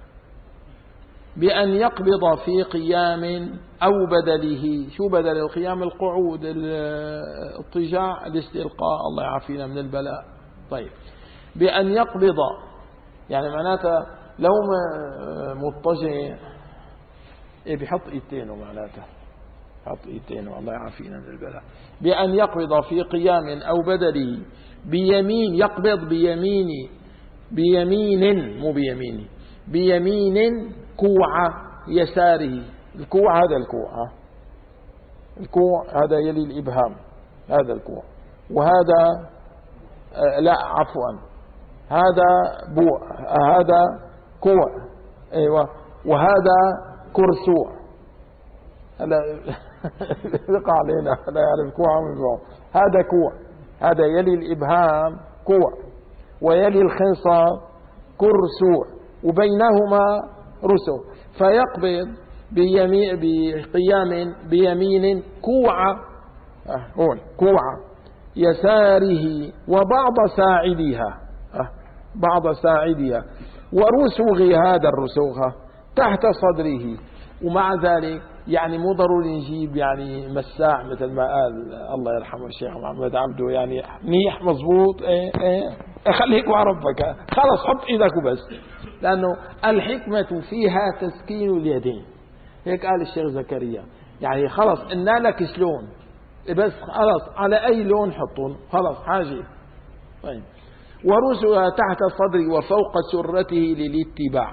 بأن يقبض في قيام أو بدله شو بدل القيام القعود الاضطجاع الاستلقاء الله يعافينا من البلاء طيب بأن يقبض يعني معناته لو مضطجع إيه بيحط ايدينه معناته حط ايدينه الله يعافينا من البلاء بأن يقبض في قيام أو بدله بيمين يقبض بيمين بيمين مو بيميني بيمين كوع يساره الكوع هذا الكوع الكوع هذا يلي الإبهام هذا الكوع وهذا آه لا عفوا هذا بو هذا كوع ايوه وهذا كرسوع هذا يقع علينا لا يعرف كوع من كوع هذا كوع هذا يلي الإبهام كوع ويلي الخنصر كرسوع وبينهما رسو فيقبض بيمين بقيام بيمين كوع آه هون كوع يساره وبعض ساعدها آه بعض ساعدها ورسوغ هذا الرسوغ تحت صدره ومع ذلك يعني مو ضروري نجيب يعني مساع مثل ما قال الله يرحمه الشيخ محمد عبده يعني منيح مضبوط ايه ايه خليك مع ربك خلص حط ايدك وبس لانه الحكمة فيها تسكين اليدين هيك قال الشيخ زكريا يعني خلص قلنا لك شلون بس خلاص على أي لون حطون خلاص حاجة. طيب ورسلها تحت صدري وفوق سرته للاتباع.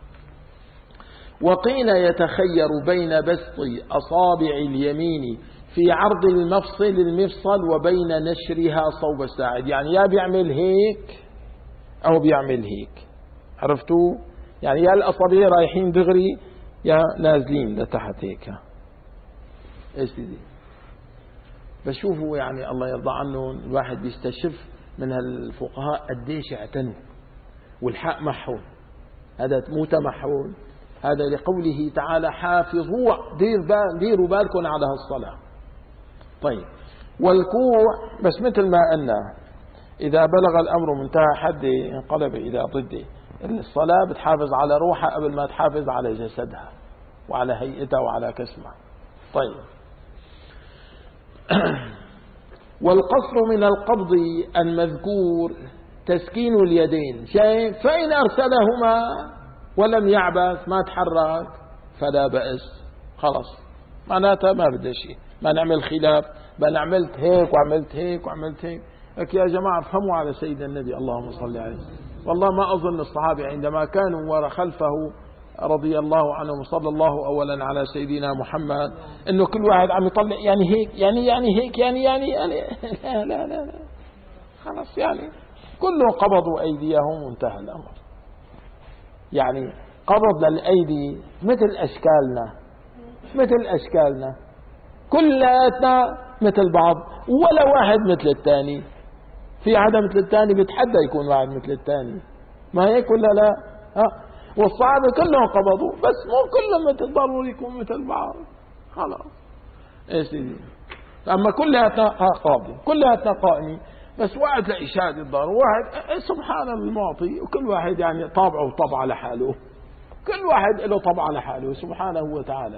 وقيل يتخير بين بسط أصابع اليمين في عرض المفصل المفصل وبين نشرها صوب الساعد، يعني يا بيعمل هيك أو بيعمل هيك، عرفتوا؟ يعني يا الأصابع رايحين دغري يا نازلين لتحت هيك. ايش دي؟ بشوفوا يعني الله يرضى عنهم الواحد بيستشف من هالفقهاء قديش اعتنوا والحق محون، هذا مو تمحون، هذا لقوله تعالى حافظوا دير بال ديروا بالكم على هالصلاة. طيب والكوع بس مثل ما قلنا إذا بلغ الأمر منتهى حده انقلب إلى ضده. الصلاة بتحافظ على روحها قبل ما تحافظ على جسدها وعلى هيئتها وعلى كسمها. طيب والقصر من القبض المذكور تسكين اليدين، شايف؟ فإن أرسلهما ولم يعبث ما تحرك فلا بأس، خلاص معناتها ما بدي شيء، ما نعمل خلاف بل عملت هيك وعملت هيك وعملت هيك. لك يا جماعة افهموا على سيدنا النبي اللهم صل عليه. والله ما أظن الصحابة عندما كانوا وراء خلفه رضي الله عنهم صلى الله أولا على سيدنا محمد إنه كل واحد عم يطلع يعني هيك يعني يعني هيك يعني يعني, يعني لا لا لا, لا. خلاص يعني كلهم قبضوا أيديهم وانتهى الأمر. يعني قبض للأيدي مثل أشكالنا مثل أشكالنا كلاتنا مثل بعض ولا واحد مثل الثاني. في عدم مثل الثاني بيتحدى يكون واحد مثل الثاني، ما هيك ولا لا؟ ها والصحابة كلهم قبضوا بس مو كلهم مثل ضروري يكون مثل بعض. خلاص ايش دي؟ اما كلها قاضي كلها قائمين بس واحد لإشهاد الضار واحد سبحان المعطي وكل واحد يعني طابعه وطبع لحاله، كل واحد له طبع لحاله سبحانه وتعالى.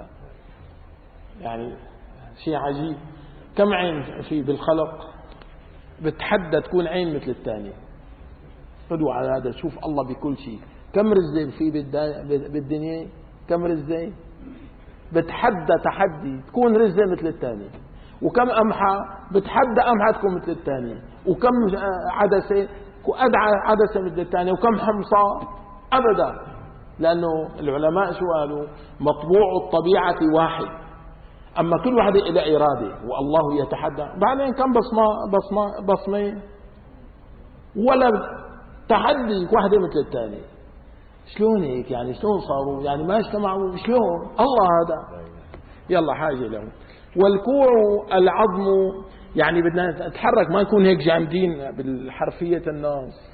يعني شيء عجيب. كم عين في بالخلق بتحدى تكون عين مثل الثاني. خذوا على هذا شوف الله بكل شيء. كم رزق في بالدنيا كم رزق بتحدى تحدي تكون رزق مثل الثاني، وكم أمحى بتحدى أمحى تكون مثل الثاني، وكم عدسة أدعى عدسة مثل الثاني، وكم حمصة أبدا. لأنه العلماء شو قالوا؟ مطبوع الطبيعة واحد، أما كل واحد إلى إرادة والله يتحدى. بعدين كم بصمة بصمة بصمة ولا تحدي واحدة مثل الثاني. شلون هيك يعني؟ شلون صاروا يعني ما اجتمعوا؟ شلون الله هذا؟ يلا حاجة له. والكوع العظم يعني بدنا نتحرك ما نكون هيك جامدين بالحرفية الناس.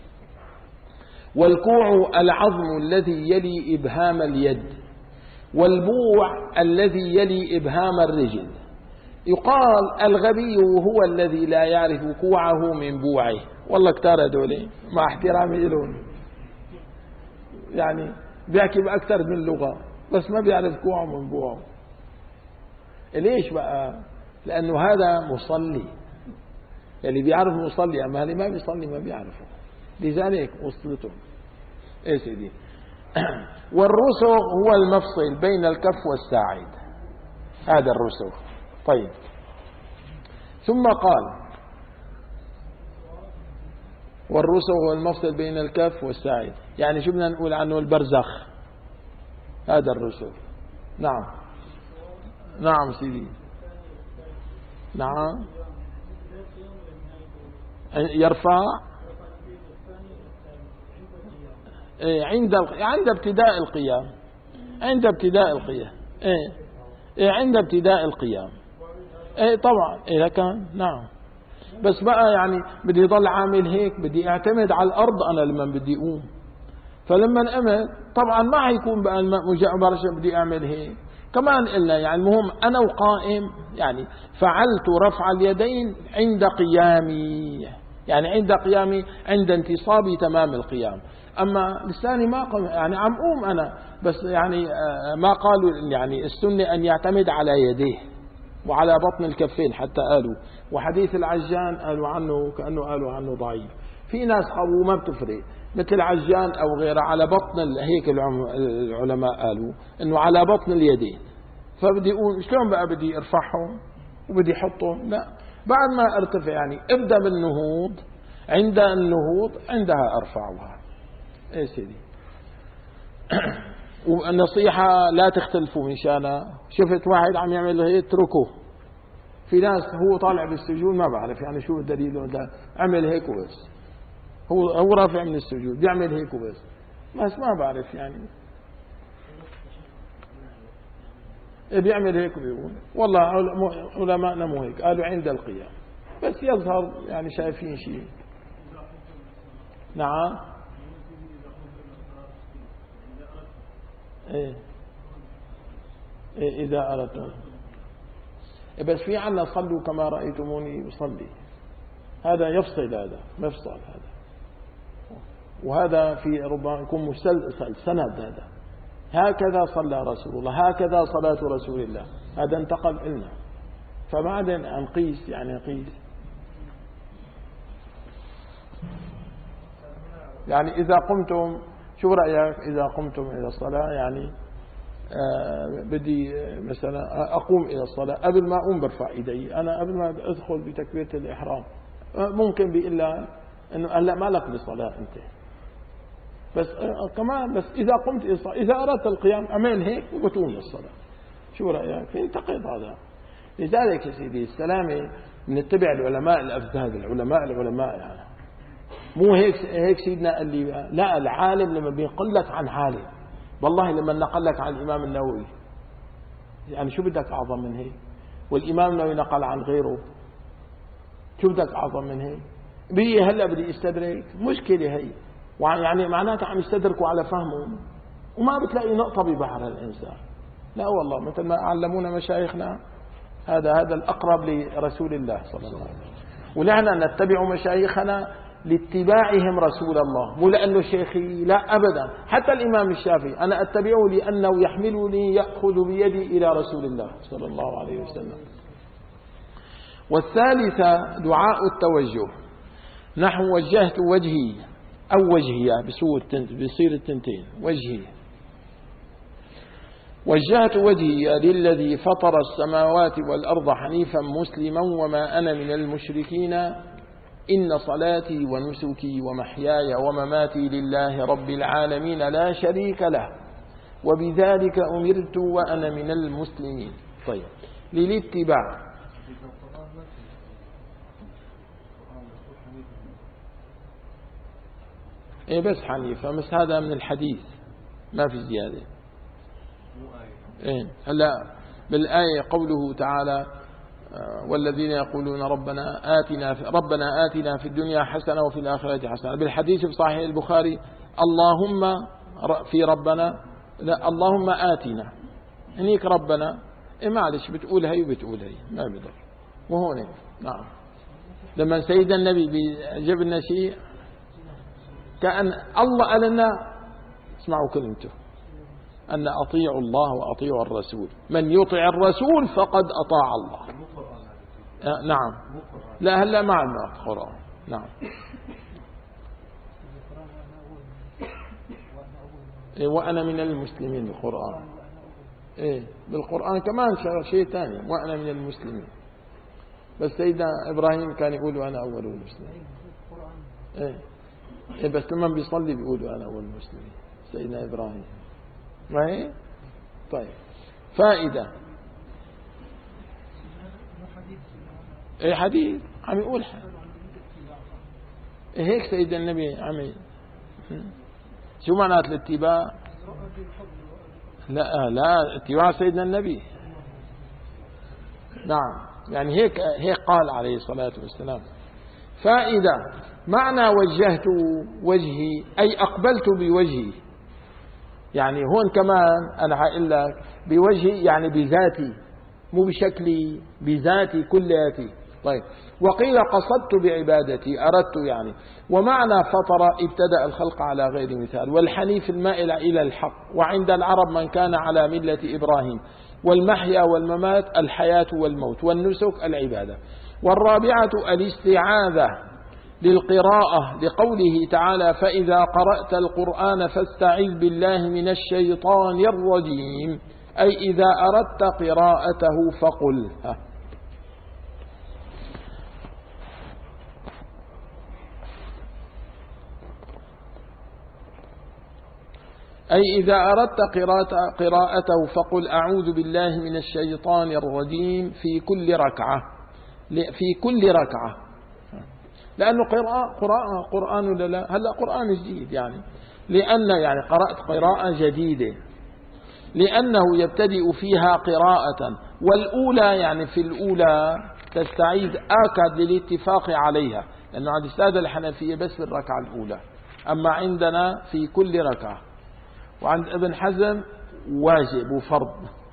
والكوع العظم الذي يلي إبهام اليد، والبوع الذي يلي إبهام الرجل. يقال الغبي هو الذي لا يعرف كوعه من بوعه. والله كتار هذول مع احترامي لهم يعني بيحكي بأكثر من لغة بس ما بيعرف كوعه من بوعه. ليش بقى؟ لأنه هذا مصلي، اللي بيعرف مصلي، أما اللي ما بيصلي ما بيعرفه، لذلك وصلته. ايه سيدي؟ والرسغ هو المفصل بين الكف والساعد، هذا الرسغ. طيب ثم قال والرسغ هو المفصل بين الكف والساعد، يعني شو بدنا نقول عنه؟ البرزخ، هذا الرسغ. نعم نعم سيدي نعم. يرفع عند عند ابتداء القيام، عند ابتداء القيام ايه إيه عند ابتداء القيام ايه طبعا اذا كان نعم. بس بقى يعني بدي يضل عامل هيك، بدي اعتمد على الارض انا لما بدي اقوم، فلما انقمت طبعا ما حيكون بقى مباشرة بدي اعمل هيك كمان إلا يعني المهم أنا وقائم يعني فعلت رفع اليدين عند قيامي، يعني عند قيامي عند انتصابي تمام القيام. أما لساني ما قم يعني عم أقوم أنا بس يعني ما قالوا يعني السنة أن يعتمد على يديه وعلى بطن الكفين حتى قالوا. وحديث العجان قالوا عنه كأنه قالوا عنه ضعيف. في ناس قالوا ما بتفرق مثل عجان أو غيره على بطن هيك العلماء قالوا إنه على بطن اليدين. فبدي أقول شلون بقى بدي أرفعهم؟ وبدي حطهم، لا، بعد ما ارتفع يعني ابدأ بالنهوض، عند النهوض عندها أرفعها. إيه سيدي. والنصيحة لا تختلفوا من شأنها. شفت واحد عم يعمل هيك اتركه. في ناس هو طالع بالسجود ما بعرف يعني شو الدليل، ده عمل هيك وبس، هو هو رافع من السجود بيعمل هيك وبس، بس ما بعرف يعني بيعمل هيك وبيقول والله علماءنا مو هيك، قالوا عند القيام، بس يظهر يعني شايفين شيء. نعم. إيه إيه إذا أردت، بس في عنا صلوا كما رأيتموني أصلي، هذا يفصل، هذا مفصل هذا، وهذا في ربما يكون مسلسل سند، هذا هكذا صلى رسول الله، هكذا صلاة رسول الله، هذا انتقل إلنا، فبعدين نقيس يعني نقيس يعني إذا قمتم، شو رأيك إذا قمتم إلى الصلاة يعني آه بدي مثلا أقوم إلى الصلاة، قبل ما أقوم برفع إيدي، أنا قبل ما أدخل بتكبيرة الإحرام آه ممكن بإلا إنه هلا ما لك بصلاة أنت، بس آه كمان بس إذا قمت إلى الصلاة، إذا أردت القيام أعمل هيك وبتقوم للصلاة، شو رأيك؟ ينتقد هذا. لذلك يا سيدي السلامة نتبع العلماء الأفذاذ، العلماء العلماء يعني مو هيك هيك سيدنا قال لي لا، العالم لما بينقل لك عن عالم، والله لما نقل لك عن الإمام النووي يعني شو بدك أعظم من هيك، والإمام النووي نقل عن غيره، شو بدك أعظم من هيك؟ بي هلا بدي استدرك مشكلة هي، يعني معناته عم يستدركوا على فهمهم وما بتلاقي نقطة ببحر الإنسان. لا والله مثل ما علمونا مشايخنا، هذا هذا الأقرب لرسول الله صلى الله عليه وسلم، ونحن نتبع مشايخنا لاتباعهم رسول الله، مو لأنه شيخي، لا أبدا. حتى الإمام الشافعي أنا أتبعه لأنه يحملني يأخذ بيدي إلى رسول الله صلى الله عليه وسلم. والثالثة دعاء التوجه، نحو وجهت وجهي أو وجهي بصير التنتين وجهي، وجهت وجهي للذي فطر السماوات والأرض حنيفا مسلما وما أنا من المشركين، إن صلاتي ونسكي ومحياي ومماتي لله رب العالمين لا شريك له وبذلك أمرت وأنا من المسلمين. طيب للاتباع، إيه بس حنيفة، بس هذا من الحديث ما في زيادة. إيه هلا بالآية قوله تعالى والذين يقولون ربنا آتنا ربنا آتنا في الدنيا حسنة وفي الآخرة حسنة، بالحديث في صحيح البخاري اللهم في ربنا، لا اللهم آتنا هنيك ربنا، إيه معلش بتقول هي وبتقول هي ما بيضر، وهون نعم لما سيدنا النبي بيجيب لنا شيء كأن الله قال لنا اسمعوا كلمته أن أطيعوا الله وأطيعوا الرسول، من يطع الرسول فقد أطاع الله. آه نعم، لا هلا مع القرآن نعم. إيه وأنا من المسلمين بالقرآن، إيه بالقرآن كمان شيء ثاني وأنا من المسلمين، بس سيدنا إبراهيم كان يقول أنا أول المسلمين. إيه إيه بس لما بيصلي بيقولوا أنا أول المسلمين سيدنا إبراهيم، ما هي؟ طيب فائدة، ايه حديث عم يقول إيه هيك سيدنا النبي عم شو معنات الاتباع؟ لا لا اتباع سيدنا النبي نعم، يعني هيك هيك قال عليه الصلاة والسلام. فائدة، معنى وجهت وجهي أي أقبلت بوجهي، يعني هون كمان أنا هقول لك بوجهي يعني بذاتي مو بشكلي، بذاتي كلياتي. طيب وقيل قصدت بعبادتي أردت يعني، ومعنى فطر ابتدأ الخلق على غير مثال، والحنيف المائل إلى الحق، وعند العرب من كان على ملة إبراهيم، والمحيا والممات الحياة والموت، والنسك العبادة. والرابعة الاستعاذة للقراءة لقوله تعالى فإذا قرأت القرآن فاستعذ بالله من الشيطان الرجيم، أي إذا أردت قراءته فقل. أي إذا أردت قراءة قراءته فقل أعوذ بالله من الشيطان الرجيم في كل ركعة، في كل ركعة، لأنه قراءة قراءة قرآن ولا لا؟ هلا قرآن جديد يعني، لأن يعني قرأت قراءة جديدة، لأنه يبتدئ فيها قراءة، والأولى يعني في الأولى تستعيد آكد للاتفاق عليها، لأنه عند السادة الحنفية بس في الركعة الأولى، أما عندنا في كل ركعة، وعند ابن حزم واجب وفرض،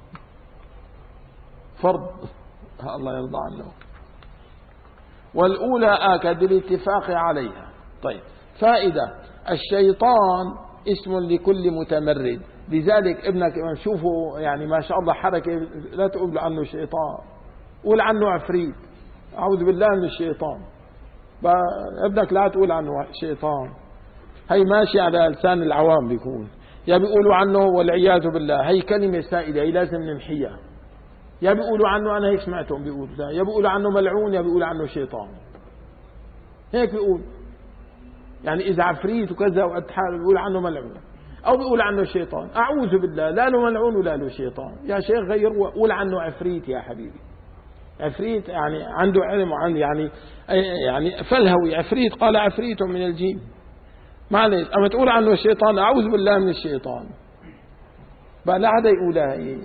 فرض الله يرضى عنه، والأولى آكد للاتفاق عليها. طيب، فائدة: الشيطان اسم لكل متمرد، لذلك ابنك شوفوا يعني ما شاء الله حركة، لا تقول عنه شيطان، قول عنه عفريت، أعوذ بالله من الشيطان. ابنك لا تقول عنه شيطان، هي ماشي على لسان العوام بيكون، يا بيقولوا عنه والعياذ بالله، هي كلمة سائدة، هي لازم نمحيها. يا بيقولوا عنه، أنا هيك سمعتهم بيقول، يا بيقولوا عنه ملعون، يا بيقولوا عنه شيطان، هيك بيقول. يعني إذا عفريت وكذا وقد حاله بيقول عنه ملعون، أو بيقول عنه شيطان، أعوذ بالله، لا له ملعون ولا له شيطان. يا شيخ غير وقول عنه عفريت يا حبيبي. عفريت يعني عنده علم وعنده يعني يعني فلهوي، عفريت قال عفريت من الجن، معلش. أما تقول عنه شيطان، أعوذ بالله من الشيطان، بقى لا حدا يقولها. إيه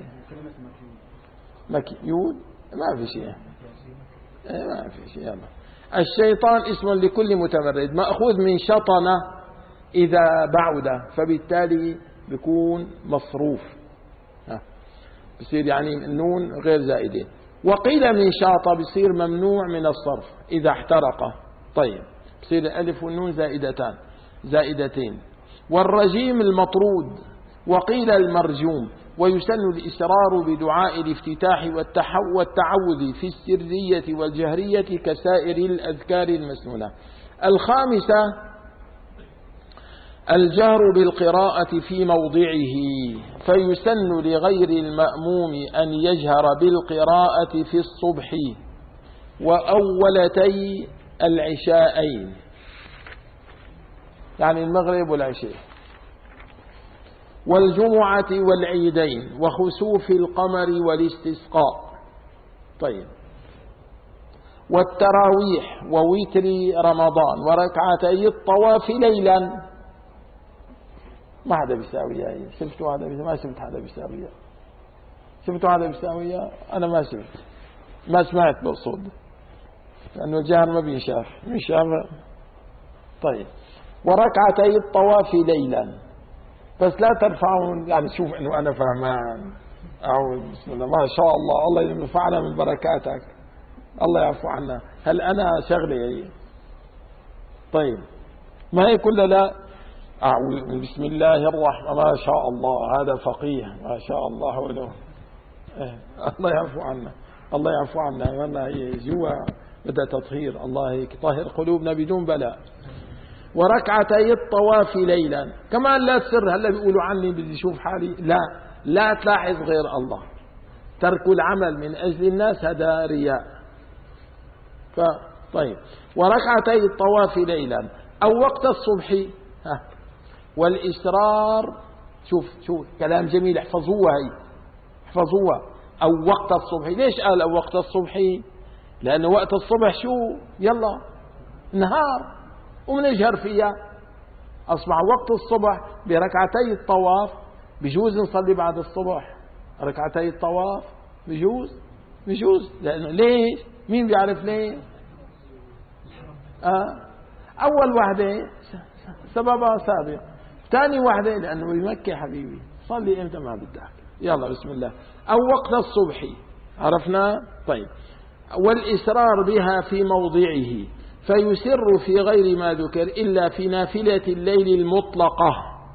مكيون؟ ما في شيء، ما في شيء. يلا، الشيطان اسم لكل متمرد، مأخوذ من شطنة إذا بعد، فبالتالي بيكون مصروف، بصير يعني النون غير زائدة. وقيل من شاطة بصير ممنوع من الصرف إذا احترق. طيب، بصير الألف والنون زائدتان زائدتين. والرجيم المطرود، وقيل المرجوم. ويسن الإسرار بدعاء الافتتاح والتعوذ في السرية والجهرية كسائر الأذكار المسنونة. الخامسة الجهر بالقراءة في موضعه، فيسن لغير المأموم أن يجهر بالقراءة في الصبح وأولتي العشاءين، يعني المغرب والعشاء، والجمعة والعيدين، وخسوف القمر والاستسقاء. طيب، والتراويح ووتر رمضان وركعتي الطواف ليلا. ما حدا بيساويها، شفتوا هذا؟ ما شفت هذا بيساويها، شفتوا هذا بيساويها؟ أنا ما شفت، ما سمعت بقصد، لأنه الجهر ما بينشاف، بينشاف. طيب، وركعتي الطواف ليلا، بس لا ترفعون، يعني شوف انه انا فهمان. اعوذ بسم الله، ما شاء الله، الله ينفعنا من بركاتك، الله يعفو عنا. هل انا شغلي هي؟ طيب، ما هي كلها لا. اعوذ بسم الله الرحمن، ما شاء الله، هذا فقيه ما شاء الله وله. إيه. الله يعفو عنا، الله يعفو عنا. والله هي جوا بدها تطهير، الله يطهر قلوبنا بدون بلاء. وركعتي الطواف ليلا، كمان لا تسر. هلا بيقولوا عني بدي اشوف حالي، لا لا تلاحظ غير الله. ترك العمل من اجل الناس هذا رياء. طيب، وركعتي الطواف ليلا او وقت الصبح. ها، والإسرار، شوف شوف كلام جميل، احفظوها هي، احفظوها. او وقت الصبح، ليش قال او وقت الصبح؟ لانه وقت الصبح شو؟ يلا نهار ومنجهر فيها. أصبح وقت الصبح بركعتي الطواف، بجوز نصلي بعد الصبح ركعتي الطواف، بجوز بجوز. لأنه ليش؟ مين بيعرف ليه؟ آه. أول واحدة سببها سابق، ثاني واحدة لأنه بمكة حبيبي، صلي إمتى ما بدك، يلا بسم الله. أو وقت الصبح، عرفنا؟ طيب، والإسرار بها في موضعه، فيسر في غير ما ذكر إلا في نافلة الليل المطلقة،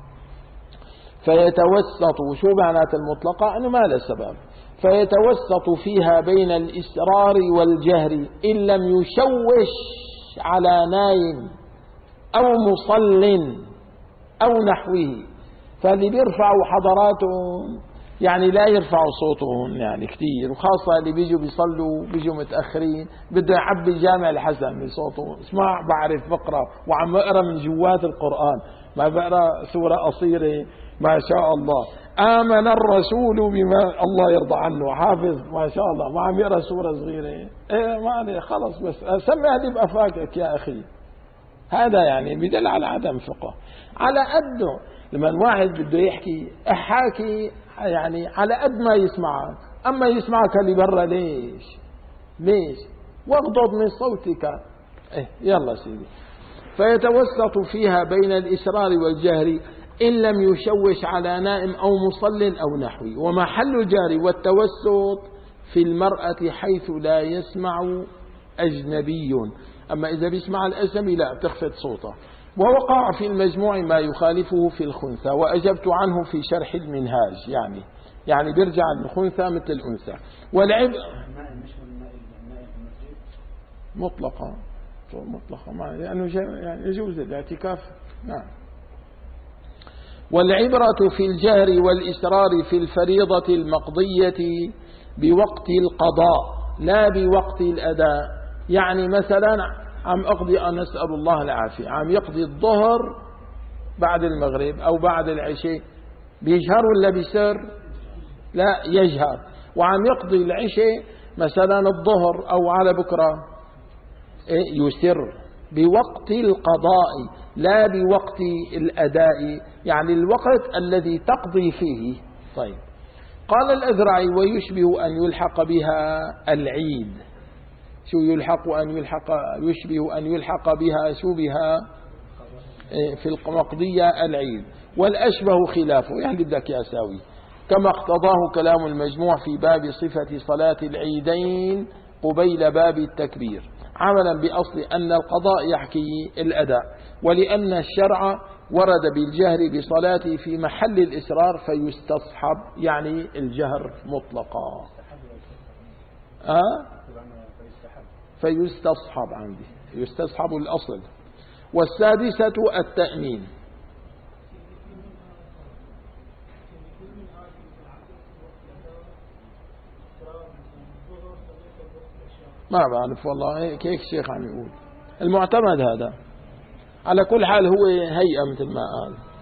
فيتوسط. شو معنات المطلقة؟ أنه ما له سبب، فيتوسط فيها بين الإسرار والجهر إن لم يشوش على نايم أو مصل أو نحوه. فاللي بيرفعوا حضراتهم يعني لا يرفعوا صوتهم يعني كثير، وخاصة اللي بيجوا بيصلوا بيجوا متأخرين، بده يعبي جامع الحسن بصوته. اسمع، بعرف بقرأ وعم اقرأ من جوات القرآن، ما بقرأ سورة قصيرة ما شاء الله. آمن الرسول بما الله يرضى عنه، حافظ ما شاء الله، ما عم يقرأ سورة صغيرة. إيه ما عليه خلص، بس سمي هذه بأفاقك يا أخي. هذا يعني بدل على عدم فقه. على قده لما الواحد بده يحكي احاكي يعني على قد ما يسمعك، أما يسمعك اللي برا ليش ليش واغضض من صوتك. إيه يلا سيدي. فيتوسط فيها بين الإسرار والجهر إن لم يشوش على نائم أو مصل أو نحوي. ومحل الجهر والتوسط في المرأة حيث لا يسمع أجنبي، أما إذا بيسمع الأجنبي لا تخفض صوته. ووقع في المجموع ما يخالفه في الخنثى، وأجبت عنه في شرح المنهاج. يعني يعني بيرجع الخنثى مثل الأنثى. والعب مطلقة مطلقة لأنه يعني يجوز الاعتكاف. نعم. والعبرة في الجهر والإسرار في الفريضة المقضية بوقت القضاء لا بوقت الأداء. يعني مثلا عم أقضي، أنا أسأل الله العافية، عم يقضي الظهر بعد المغرب أو بعد العشاء، بيجهر ولا بيسر؟ لا يجهر. وعم يقضي العشاء مثلا الظهر أو على بكرة يسر بوقت القضاء لا بوقت الأداء، يعني الوقت الذي تقضي فيه. طيب. قال الأذرعي ويشبه أن يلحق بها العيد. شو يلحق أن يلحق؟ يشبه أن يلحق بها شو بها في المقضية العيد. والأشبه خلافه، يعني بدك يا ساوي كما اقتضاه كلام المجموع في باب صفة صلاة العيدين قبيل باب التكبير، عملا بأصل أن القضاء يحكي الأداء، ولأن الشرع ورد بالجهر بصلاة في محل الإسرار فيستصحب، يعني الجهر مطلقا. أه؟ فيستصحب عندي، يستصحب الأصل. والسادسة التأمين. ما بعرف والله، كيف الشيخ عم يقول، المعتمد هذا على كل حال هو هيئة مثل ما قال.